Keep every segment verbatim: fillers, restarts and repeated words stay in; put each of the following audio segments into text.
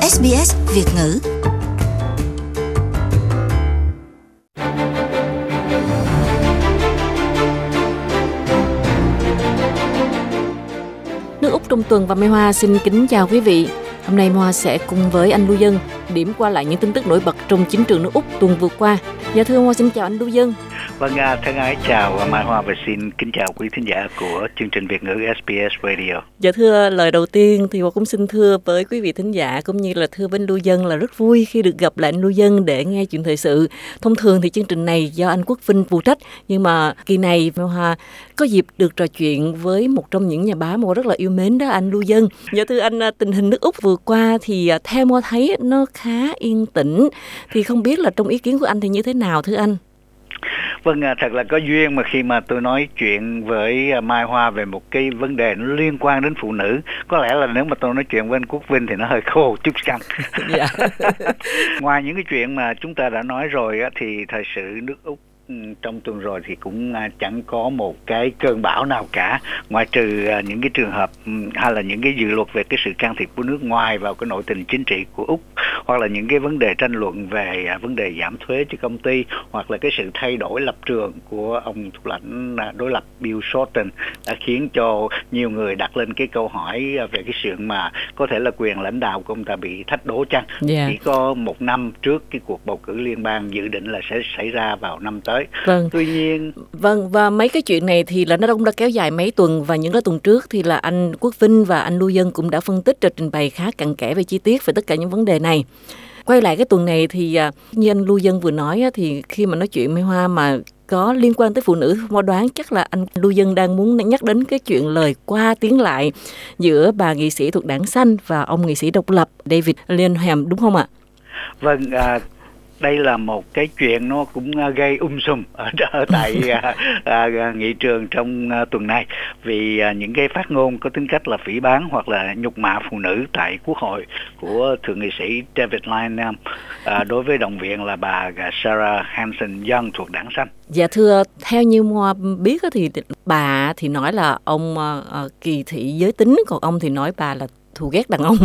ét bê ét Việt ngữ. Nước Úc trong tuần và Mai Hoa xin kính chào quý vị. Hôm nay Mai Hoa sẽ cùng với anh Lưu Dân điểm qua lại những tin tức nổi bật trong chính trường nước Úc tuần vừa qua. Dạ thưa Mai Hoa, xin chào anh Lưu Dân. Vâng, thân ái chào Mai Hoa và xin kính chào quý thính giả của chương trình Việt ngữ ét bê ét Radio. Dạ thưa, lời đầu tiên thì Hoa cũng xin thưa với quý vị thính giả cũng như là thưa với anh Lưu Dân là rất vui khi được gặp lại anh Lưu Dân để nghe chuyện thời sự. Thông thường thì chương trình này do anh Quốc Vinh phụ trách, nhưng mà kỳ này Mai Hoa có dịp được trò chuyện với một trong những nhà báo mà Hoa rất là yêu mến đó, anh Lưu Dân. Dạ thưa anh, tình hình nước Úc vừa qua thì theo Hoa thấy nó khá yên tĩnh, thì không biết là trong ý kiến của anh thì như thế nào thưa anh? Vâng, thật là có duyên mà khi mà tôi nói chuyện với Mai Hoa về một cái vấn đề nó liên quan đến phụ nữ. Có lẽ là nếu mà tôi nói chuyện với anh Quốc Vinh thì nó hơi khô chút chăng. Dạ. Ngoài những cái chuyện mà chúng ta đã nói rồi thì thời sự nước Úc trong tuần rồi thì cũng chẳng có một cái cơn bão nào cả, ngoại trừ những cái trường hợp hay là những cái dự luật về cái sự can thiệp của nước ngoài vào cái nội tình chính trị của Úc, hoặc là những cái vấn đề tranh luận về vấn đề giảm thuế cho công ty, hoặc là cái sự thay đổi lập trường của ông thủ lãnh đối lập Bill Shorten đã khiến cho nhiều người đặt lên cái câu hỏi về cái sự mà có thể là quyền lãnh đạo của ông ta bị thách đố chăng. Yeah. Chỉ có một năm trước cái cuộc bầu cử liên bang dự định là sẽ xảy ra vào năm tới. Vâng. Tuy nhiên, vâng, và mấy cái chuyện này thì là nó cũng đã kéo dài mấy tuần, và những cái tuần trước thì là anh Quốc Vinh và anh Lưu Dân cũng đã phân tích và trình bày khá cặn kẽ về chi tiết về tất cả những vấn đề này. Quay lại cái tuần này thì như anh Lưu Dân vừa nói thì khi mà nói chuyện Mai Hoa mà có liên quan tới phụ nữ, Hoa đoán chắc là anh Lưu Dân đang muốn nhắc đến cái chuyện lời qua tiếng lại giữa bà nghị sĩ thuộc Đảng Xanh và ông nghị sĩ độc lập David Linham, đúng không ạ? Vâng, à, đây là một cái chuyện nó cũng gây um sùm ở, ở tại à, à, nghị trường trong à, tuần này, vì à, những cái phát ngôn có tính cách là phỉ báng hoặc là nhục mạ phụ nữ tại Quốc hội của thượng nghị sĩ David Linham à, đối với đồng viện là bà Sarah Hanson Young thuộc Đảng Xanh. Dạ thưa, theo như Hoa biết thì bà thì nói là ông uh, kỳ thị giới tính, còn ông thì nói bà là thù ghét đàn ông.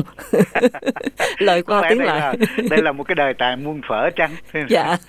Lời qua tiếng đây lại. Là, đây là một cái đề tài muôn phở chăng? Dạ.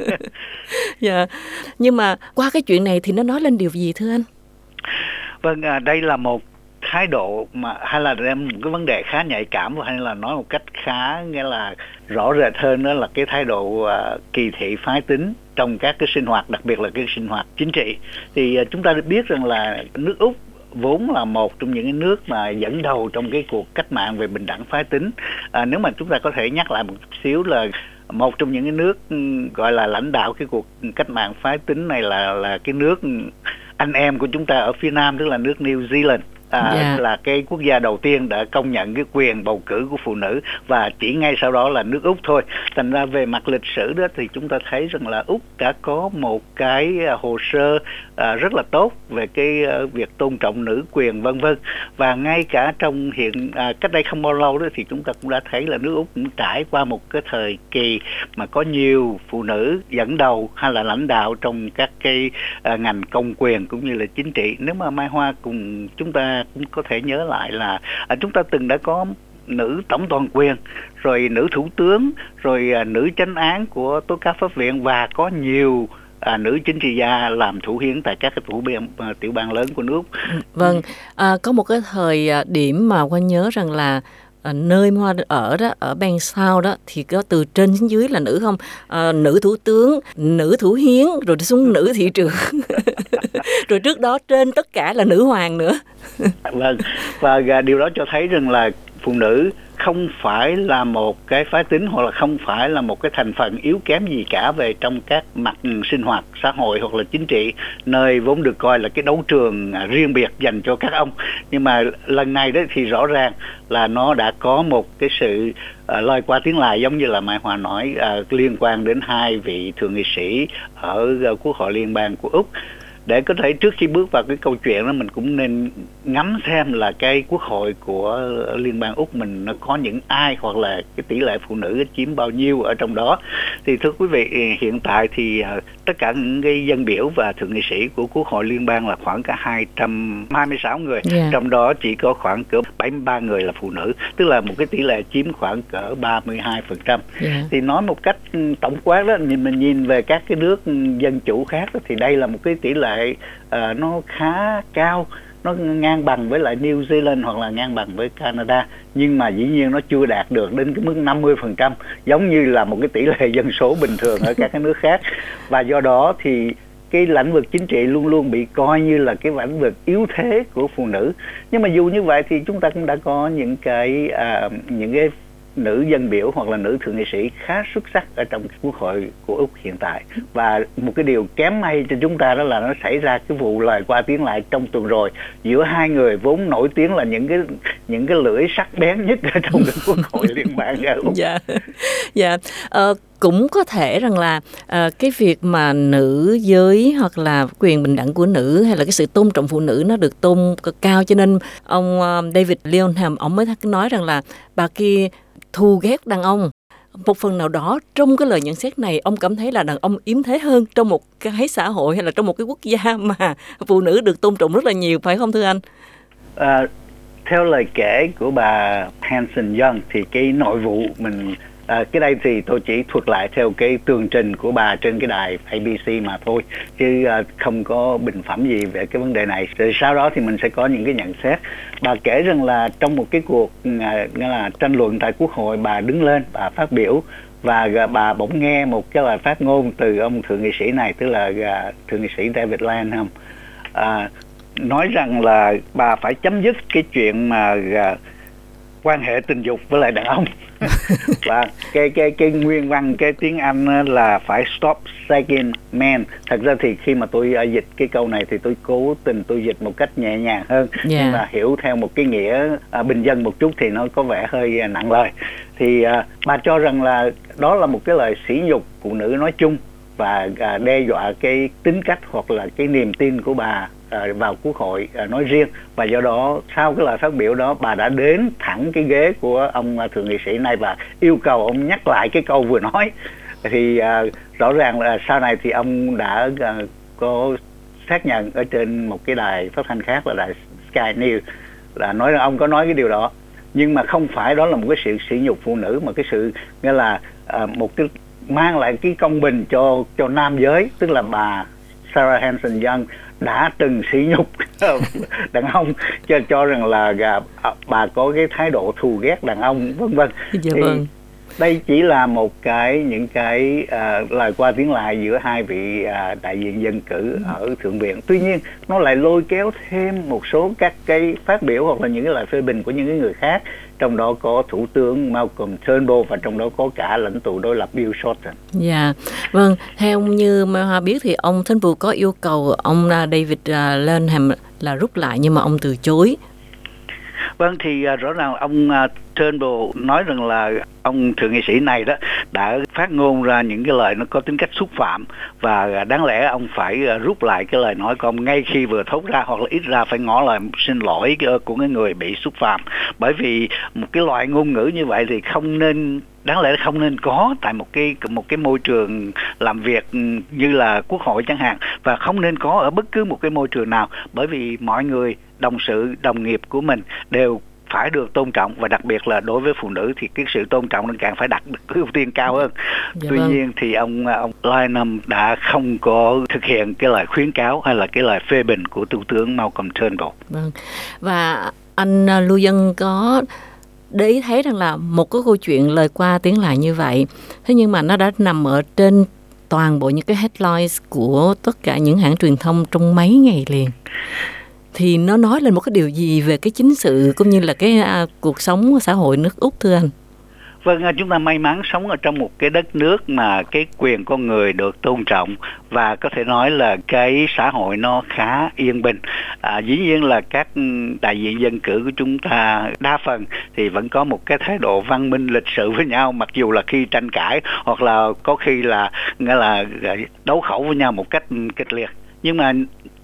Dạ. Nhưng mà qua cái chuyện này thì nó nói lên điều gì thưa anh? Vâng, à, đây là một thái độ mà hay là một cái vấn đề khá nhạy cảm, hay là nói một cách khá nghĩa là rõ rệt hơn, đó là cái thái độ uh, kỳ thị phái tính trong các cái sinh hoạt, đặc biệt là cái sinh hoạt chính trị. Thì uh, chúng ta biết rằng là nước Úc vốn là một trong những cái nước mà dẫn đầu trong cái cuộc cách mạng về bình đẳng phái tính. À, nếu mà chúng ta có thể nhắc lại một chút xíu là một trong những cái nước gọi là lãnh đạo cái cuộc cách mạng phái tính này là là cái nước anh em của chúng ta ở phía Nam, tức là nước New Zealand. À, yeah. Là cái quốc gia đầu tiên đã công nhận cái quyền bầu cử của phụ nữ, và chỉ ngay sau đó là nước Úc thôi. Thành ra về mặt lịch sử đó thì chúng ta thấy rằng là Úc đã có một cái hồ sơ à, rất là tốt về cái à, việc tôn trọng nữ quyền vân vân. Và ngay cả trong hiện à, cách đây không bao lâu đó thì chúng ta cũng đã thấy là nước Úc cũng trải qua một cái thời kỳ mà có nhiều phụ nữ dẫn đầu hay là lãnh đạo trong các cái à, ngành công quyền cũng như là chính trị. Nếu mà Mai Hoa cùng chúng ta cũng có thể nhớ lại là à, chúng ta từng đã có nữ tổng toàn quyền, rồi nữ thủ tướng, rồi à, nữ chánh án của tố cáo pháp viện, và có nhiều à, nữ chính trị gia làm thủ hiến tại các cái thủ bang, à, tiểu bang lớn của nước. Vâng, à, có một cái thời điểm mà Hoa nhớ rằng là À, nơi Hoa ở đó, ở bang South đó thì có từ trên xuống dưới là nữ không, à, nữ thủ tướng, nữ thủ hiến, rồi xuống nữ thị trưởng. Rồi trước đó trên tất cả là nữ hoàng nữa. Vâng, và điều đó cho thấy rằng là phụ nữ không phải là một cái phái tính, hoặc là không phải là một cái thành phần yếu kém gì cả về trong các mặt sinh hoạt xã hội hoặc là chính trị, nơi vốn được coi là cái đấu trường riêng biệt dành cho các ông. Nhưng mà lần này đó thì rõ ràng là nó đã có một cái sự uh, lôi qua tiếng lại, giống như là Mai Hoa nói, uh, liên quan đến hai vị thượng nghị sĩ ở uh, Quốc hội liên bang của Úc. để có thể trước khi bước vào cái câu chuyện đó mình cũng nên ngắm xem là cái quốc hội của Liên bang Úc mình nó có những ai, hoặc là cái tỷ lệ phụ nữ chiếm bao nhiêu ở trong đó. Thì thưa quý vị, hiện tại thì tất cả những cái dân biểu và thượng nghị sĩ của Quốc hội Liên bang là khoảng cả hai trăm hai mươi sáu người, yeah. Trong đó chỉ có khoảng cỡ bảy mươi ba người là phụ nữ, tức là một cái tỷ lệ chiếm khoảng cỡ ba mươi hai phần trăm. Yeah. Thì nói một cách tổng quát đó, nhìn mình nhìn về các cái nước dân chủ khác đó, thì đây là một cái tỷ lệ uh, nó khá cao, nó ngang bằng với lại New Zealand hoặc là ngang bằng với Canada, nhưng mà dĩ nhiên nó chưa đạt được đến cái mức năm mươi phần trăm giống như là một cái tỷ lệ dân số bình thường ở các cái nước khác. Và do đó thì cái lĩnh vực chính trị luôn luôn bị coi như là cái lĩnh vực yếu thế của phụ nữ. Nhưng mà dù như vậy thì chúng ta cũng đã có những cái à, những cái nữ dân biểu hoặc là nữ thượng nghị sĩ khá xuất sắc ở trong Quốc hội của Úc hiện tại. Và một cái điều kém may cho chúng ta đó là nó xảy ra cái vụ lời qua tiếng lại trong tuần rồi giữa hai người vốn nổi tiếng là những cái những cái lưỡi sắc bén nhất ở trong cái Quốc hội liên bang ở Úc. Dạ, dạ. Ờ, cũng có thể rằng là uh, cái việc mà nữ giới hoặc là quyền bình đẳng của nữ hay là cái sự tôn trọng phụ nữ nó được tôn cao, cho nên ông uh, David Leonham ông mới nói rằng là bà kia thù ghét đàn ông. Một phần nào đó trong cái lời nhận xét này, ông cảm thấy là đàn ông yếm thế hơn trong một cái xã hội hay là trong một cái quốc gia mà phụ nữ được tôn trọng rất là nhiều, phải không thưa anh? À, theo lời kể của bà Hanson Young thì cái nội vụ mình À, cái đây thì tôi chỉ thuật lại theo cái tường trình của bà trên cái đài A B C mà thôi, chứ à, không có bình phẩm gì về cái vấn đề này. Rồi sau đó thì mình sẽ có những cái nhận xét. Bà kể rằng là trong một cái cuộc à, nghĩa là tranh luận tại Quốc hội, bà đứng lên, bà phát biểu và bà bỗng nghe một cái lời phát ngôn từ ông thượng nghị sĩ này, tức là à, thượng nghị sĩ David Lanham, à, nói rằng là bà phải chấm dứt cái chuyện mà à, quan hệ tình dục với lại đàn ông. Và cái cái cái nguyên văn cái tiếng Anh là phải stop shagging men. Thật ra thì khi mà tôi uh, dịch cái câu này thì tôi cố tình tôi dịch một cách nhẹ nhàng hơn, yeah. Nhưng mà hiểu theo một cái nghĩa uh, bình dân một chút thì nó có vẻ hơi uh, nặng lời. Thì uh, bà cho rằng là đó là một cái lời sỉ nhục phụ nữ nói chung và uh, đe dọa cái tính cách hoặc là cái niềm tin của bà uh, vào Quốc hội uh, nói riêng. Và do đó sau cái lời phát biểu đó, bà đã đến thẳng cái ghế của ông uh, thượng nghị sĩ này và yêu cầu ông nhắc lại cái câu vừa nói. Thì uh, rõ ràng là sau này thì ông đã uh, có xác nhận ở trên một cái đài phát thanh khác là đài Sky News là nói rằng ông có nói cái điều đó, nhưng mà không phải đó là một cái sự sỉ nhục phụ nữ, mà cái sự nghĩa là uh, một cái mang lại cái công bình cho cho nam giới, tức là bà Sarah Hanson Young đã từng sỉ nhục đàn ông, cho cho rằng là uh, bà có cái thái độ thù ghét đàn ông vân vân. Dạ vâng. Đây chỉ là một cái những cái uh, lời qua tiếng lại giữa hai vị uh, đại diện dân cử ở Thượng viện. Tuy nhiên nó lại lôi kéo thêm một số các cái phát biểu hoặc là những cái lời phê bình của những cái người khác, trong đó có Thủ tướng Malcolm Turnbull và trong đó có cả lãnh tụ đối lập Bill Shorten. Dạ, vâng. Theo như mà Hoa biết thì ông Turnbull có yêu cầu ông David Lanham là rút lại, nhưng mà ông từ chối. Vâng, thì uh, rõ ràng ông uh, Turnbull nói rằng là ông thượng nghị sĩ này đó đã phát ngôn ra những cái lời nó có tính cách xúc phạm, và đáng lẽ ông phải rút lại cái lời nói của ông ngay khi vừa thốt ra, hoặc là ít ra phải ngỏ lời xin lỗi của cái người bị xúc phạm. Bởi vì một cái loại ngôn ngữ như vậy thì không nên, đáng lẽ không nên có tại một cái một cái môi trường làm việc như là Quốc hội chẳng hạn, và không nên có ở bất cứ một cái môi trường nào, bởi vì mọi người đồng sự đồng nghiệp của mình đều phải được tôn trọng, và đặc biệt là đối với phụ nữ thì cái sự tôn trọng nó càng phải đặt được ưu tiên cao hơn. Dạ Tuy vâng. nhiên thì ông ông Lanham đã không có thực hiện cái lời khuyến cáo hay là cái lời phê bình của Thủ tướng Malcolm Turnbull. Vâng. Và anh Lưu Dân có để ý thấy rằng là một cái câu chuyện lời qua tiếng lại như vậy, thế nhưng mà nó đã nằm ở trên toàn bộ những cái headlines của tất cả những hãng truyền thông trong mấy ngày liền. Thì nó nói lên một cái điều gì về cái chính sự cũng như là cái à, cuộc sống xã hội nước Úc thưa anh? Vâng, chúng ta may mắn sống ở trong một cái đất nước mà cái quyền con người được tôn trọng, và có thể nói là cái xã hội nó khá yên bình. À, dĩ nhiên là các đại diện dân cử của chúng ta đa phần thì vẫn có một cái thái độ văn minh lịch sự với nhau, mặc dù là khi tranh cãi hoặc là có khi là nghĩa là đấu khẩu với nhau một cách kịch liệt. Nhưng mà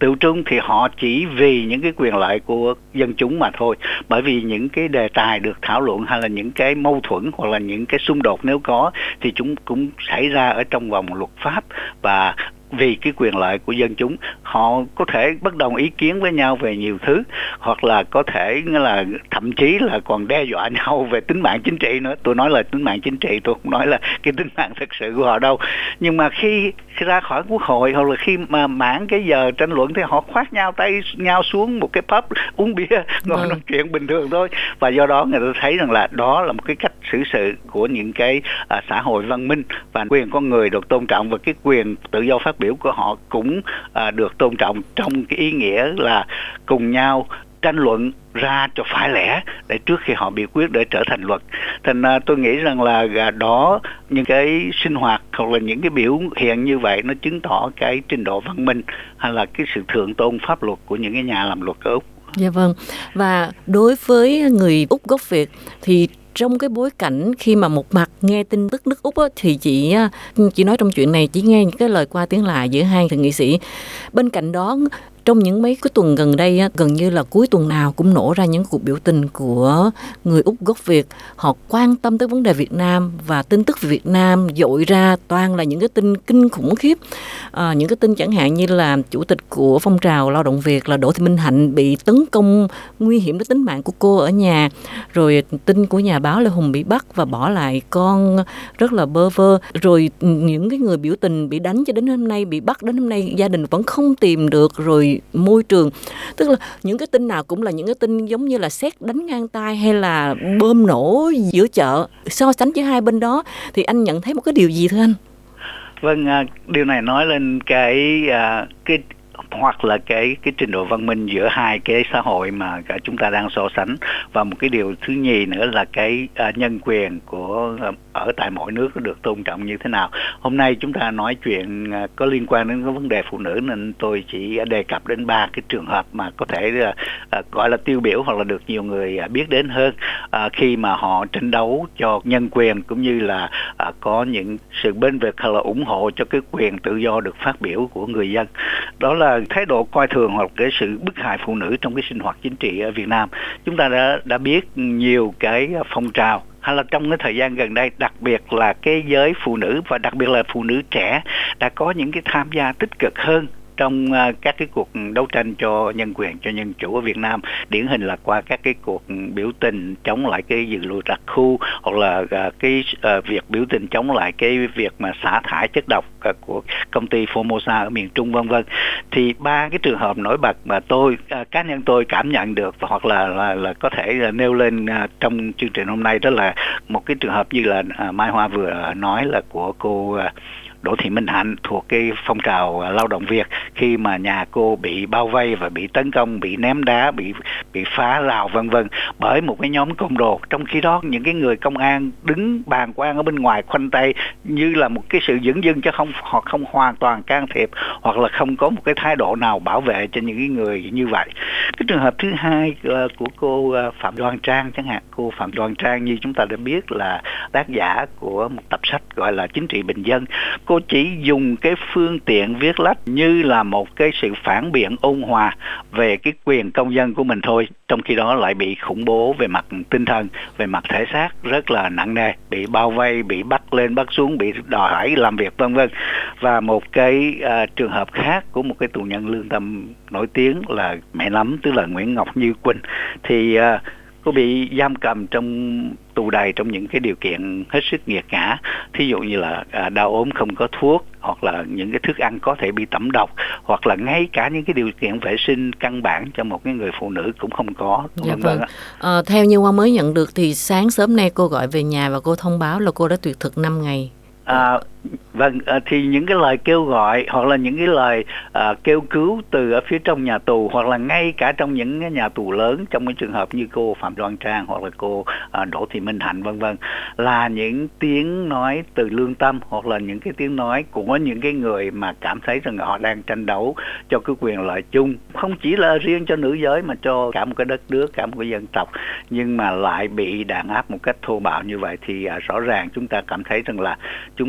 tự trung thì họ chỉ vì những cái quyền lợi của dân chúng mà thôi, bởi vì những cái đề tài được thảo luận hay là những cái mâu thuẫn hoặc là những cái xung đột nếu có thì chúng cũng xảy ra ở trong vòng luật pháp, và vì cái quyền lợi của dân chúng họ có thể bất đồng ý kiến với nhau về nhiều thứ, hoặc là có thể là thậm chí là còn đe dọa nhau về tính mạng chính trị nữa. Tôi nói là tính mạng chính trị, tôi không nói là cái tính mạng thực sự của họ đâu. Nhưng mà khi, khi ra khỏi quốc hội hoặc là khi mà mãn cái giờ tranh luận thì họ khoát nhau tay nhau xuống một cái pub uống bia, ngồi ừ. nói chuyện bình thường thôi. Và do đó người ta thấy rằng là đó là một cái cách xử sự của những cái à, xã hội văn minh, và quyền con người được tôn trọng, và cái quyền tự do phát biểu của họ cũng à, được tôn trọng, trong cái ý nghĩa là cùng nhau tranh luận ra cho phải lẽ để trước khi họ biểu quyết để trở thành luật. Thành à, tôi nghĩ rằng là à, đó, những cái sinh hoạt hoặc là những cái biểu hiện như vậy nó chứng tỏ cái trình độ văn minh hay là cái sự thượng tôn pháp luật của những cái nhà làm luật ở Úc. Dạ vâng. Và đối với người Úc gốc Việt thì trong cái bối cảnh khi mà một mặt nghe tin tức nước Úc á, thì chị chỉ nói trong chuyện này chỉ nghe những cái lời qua tiếng lại giữa hai thượng nghị sĩ. Bên cạnh đó, trong những mấy cái tuần gần đây á, gần như là cuối tuần nào cũng nổ ra những cuộc biểu tình của người Úc gốc Việt. Họ quan tâm tới vấn đề Việt Nam, và tin tức về Việt Nam dội ra toàn là những cái tin kinh khủng khiếp. À, những cái tin chẳng hạn như là chủ tịch của phong trào lao động Việt là Đỗ Thị Minh Hạnh bị tấn công nguy hiểm đến tính mạng của cô ở nhà. Rồi tin của nhà báo Lê Hùng bị bắt và bỏ lại con rất là bơ vơ. Rồi những cái người biểu tình bị đánh cho đến hôm nay, bị bắt đến hôm nay, gia đình vẫn không tìm được. Rồi môi trường, tức là những cái tin nào cũng là những cái tin giống như là sét đánh ngang tai hay là bom nổ giữa chợ. So sánh với hai bên đó thì anh nhận thấy một cái điều gì thưa anh? Vâng, điều này nói lên cái cái hoặc là cái cái trình độ văn minh giữa hai cái xã hội mà chúng ta đang so sánh. Và một cái điều thứ nhì nữa là cái uh, nhân quyền của uh, ở tại mỗi nước được tôn trọng như thế nào. Hôm nay chúng ta nói chuyện uh, có liên quan đến cái vấn đề phụ nữ, nên tôi chỉ đề cập đến ba cái trường hợp mà có thể uh, uh, gọi là tiêu biểu hoặc là được nhiều người uh, biết đến hơn uh, khi mà họ tranh đấu cho nhân quyền, cũng như là uh, có những sự bên vực hay là ủng hộ cho cái quyền tự do được phát biểu của người dân. Đó là thái độ coi thường hoặc cái sự bức hại phụ nữ trong cái sinh hoạt chính trị ở Việt Nam. Chúng ta đã đã biết nhiều cái phong trào, hay là trong cái thời gian gần đây, đặc biệt là cái giới phụ nữ và đặc biệt là phụ nữ trẻ đã có những cái tham gia tích cực hơn trong uh, các cái cuộc đấu tranh cho nhân quyền, cho nhân chủ ở Việt Nam. Điển hình là qua các cái cuộc biểu tình chống lại cái dự luật đặc khu, hoặc là uh, cái uh, việc biểu tình chống lại cái việc mà xả thải chất độc uh, của công ty Formosa ở miền Trung, vân vân. Thì ba cái trường hợp nổi bật mà tôi uh, cá nhân tôi cảm nhận được, và hoặc là là, là có thể uh, nêu lên uh, trong chương trình hôm nay, đó là một cái trường hợp như là uh, Mai Hoa vừa nói là của cô uh, Đỗ Thị Minh Hạnh thuộc cái phong trào lao động Việt, khi mà nhà cô bị bao vây và bị tấn công, bị ném đá, bị bị phá rào vân vân bởi một cái nhóm côn đồ. Trong khi đó những cái người công an đứng bàng quan ở bên ngoài khoanh tay như là một cái sự dửng dưng, chứ không họ không hoàn toàn can thiệp hoặc là không có một cái thái độ nào bảo vệ cho những cái người như vậy. Cái trường hợp thứ hai uh, của cô uh, Phạm Đoan Trang chẳng hạn. Cô Phạm Đoan Trang như chúng ta đã biết là tác giả của một tập sách gọi là Chính trị bình dân. Cô chỉ dùng cái phương tiện viết lách như là một cái sự phản biện ôn hòa về cái quyền công dân của mình thôi, trong khi đó lại bị khủng bố về mặt tinh thần, về mặt thể xác rất là nặng nề, bị bao vây, bị bắt lên bắt xuống, bị đòi hỏi làm việc vân vân. Và một cái uh, trường hợp khác của một cái tù nhân lương tâm nổi tiếng là mẹ nắm, tức là Nguyễn Ngọc Như Quỳnh, thì uh, cô bị giam cầm trong tù đầy trong những cái điều kiện hết sức nghiệt ngã, thí dụ như là à, đau ốm không có thuốc, hoặc là những cái thức ăn có thể bị tẩm độc, hoặc là ngay cả những cái điều kiện vệ sinh căn bản cho một cái người phụ nữ cũng không có. Dạ vâng. À, theo như Hoa mới nhận được thì sáng sớm nay cô gọi về nhà và cô thông báo là cô đã tuyệt thực năm ngày. À, vâng, à, thì những cái lời kêu gọi hoặc là những cái lời à, kêu cứu từ ở phía trong nhà tù, hoặc là ngay cả trong những cái nhà tù lớn, trong cái trường hợp như cô Phạm Đoan Trang hoặc là cô à, Đỗ Thị Minh Hạnh vân vân, là những tiếng nói từ lương tâm, hoặc là những cái tiếng nói của những cái người mà cảm thấy rằng họ đang tranh đấu cho cái quyền lợi chung, không chỉ là riêng cho nữ giới mà cho cả một cái đất nước, cả một cái dân tộc, nhưng mà lại bị đàn áp một cách thô bạo như vậy. Thì à, rõ ràng chúng ta cảm thấy rằng là chúng ta thật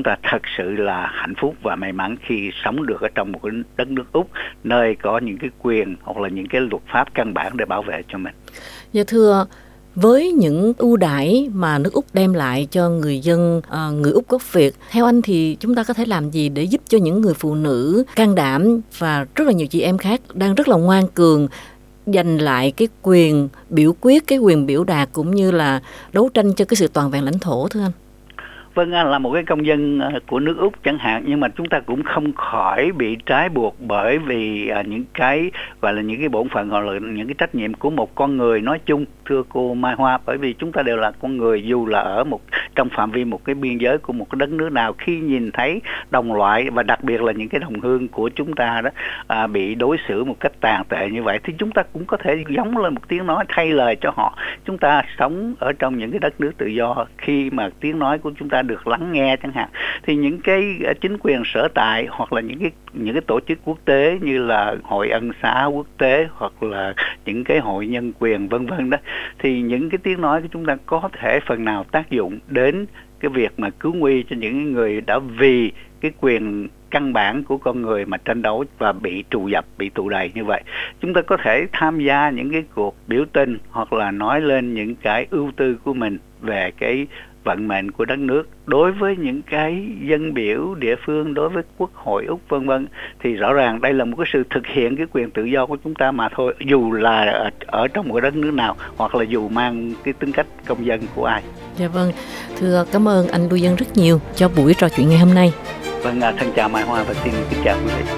sự là hạnh phúc và may mắn khi sống được ở trong một cái đất nước Úc, nơi có những cái quyền hoặc là những cái luật pháp căn bản để bảo vệ cho mình. Dạ thưa, với những ưu đãi mà nước Úc đem lại cho người dân, à, người Úc gốc Việt, theo anh thì chúng ta có thể làm gì để giúp cho những người phụ nữ can đảm và rất là nhiều chị em khác đang rất là ngoan cường giành lại cái quyền biểu quyết, cái quyền biểu đạt cũng như là đấu tranh cho cái sự toàn vẹn lãnh thổ, thưa anh? Vâng, là một cái công dân của nước Úc chẳng hạn, nhưng mà chúng ta cũng không khỏi bị trói buộc bởi vì những cái gọi là những cái bổn phận hoặc là những cái trách nhiệm của một con người nói chung, thưa cô Mai Hoa, bởi vì chúng ta đều là con người, dù là ở một trong phạm vi một cái biên giới của một cái đất nước nào, khi nhìn thấy đồng loại và đặc biệt là những cái đồng hương của chúng ta đó à, bị đối xử một cách tàn tệ như vậy, thì chúng ta cũng có thể giống lên một tiếng nói thay lời cho họ. Chúng ta sống ở trong những cái đất nước tự do, khi mà tiếng nói của chúng ta được lắng nghe chẳng hạn, thì những cái chính quyền sở tại hoặc là những cái những cái tổ chức quốc tế như là Hội Ân xá quốc tế hoặc là những cái hội nhân quyền vân vân đó, thì những cái tiếng nói của chúng ta có thể phần nào tác dụng đến cái việc mà cứu nguy cho những người đã vì cái quyền căn bản của con người mà tranh đấu và bị trù dập, bị tù đày như vậy. Chúng ta có thể tham gia những cái cuộc biểu tình hoặc là nói lên những cái ưu tư của mình về cái vận mệnh của đất nước đối với những cái dân biểu địa phương, đối với Quốc hội Úc vân vân, thì rõ ràng đây là một cái sự thực hiện cái quyền tự do của chúng ta mà thôi, dù là ở, ở trong một đất nước nào hoặc là dù mang cái tính cách công dân của ai. Dạ vâng, thưa cảm ơn anh Lưu Dân rất nhiều cho buổi trò chuyện ngày hôm nay. Vâng, thân chào Mai Hoa và xin kính chào quý vị.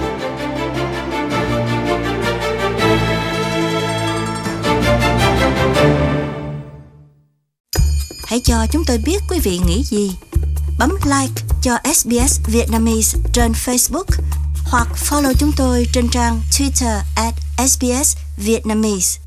Hãy cho chúng tôi biết quý vị nghĩ gì. Bấm like cho ét bê ét Vietnamese trên Facebook hoặc follow chúng tôi trên trang Twitter at ét bê ét Vietnamese.